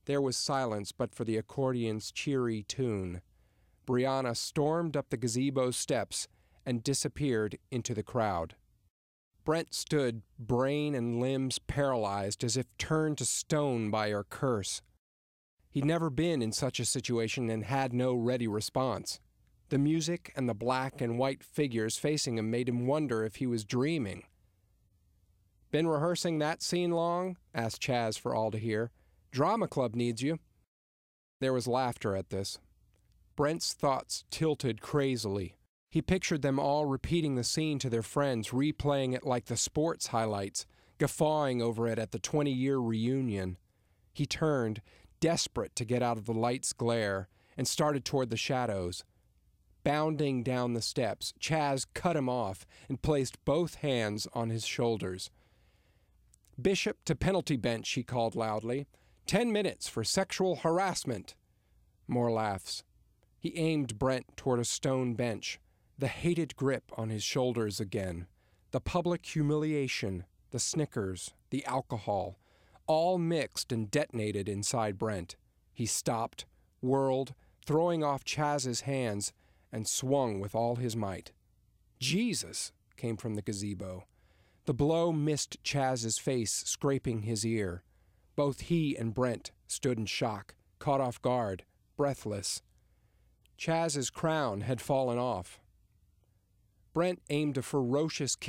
There was silence but for the accordion's cheery tune. Brianna stormed up the gazebo steps and disappeared into the crowd. Brent stood, brain and limbs paralyzed, as if turned to stone by her curse. He'd never been in such a situation and had no ready response. The music and the black and white figures facing him made him wonder if he was dreaming. "Been rehearsing that scene long?" asked Chaz for all to hear. "Drama Club needs you." There was laughter at this. Brent's thoughts tilted crazily. He pictured them all repeating the scene to their friends, replaying it like the sports highlights, guffawing over it at the 20-year reunion. He turned, desperate to get out of the light's glare, and started toward the shadows. Bounding down the steps, Chaz cut him off and placed both hands on his shoulders. "Bishop to penalty bench," he called loudly. 10 minutes for sexual harassment." More laughs. He aimed Brent toward a stone bench, the hated grip on his shoulders again, the public humiliation, the snickers, the alcohol, all mixed and detonated inside Brent. He stopped, whirled, throwing off Chaz's hands, and swung with all his might. "Jesus!" came from the gazebo. The blow missed Chaz's face, scraping his ear. Both he and Brent stood in shock, caught off guard, breathless. Chaz's crown had fallen off. Brent aimed a ferocious kick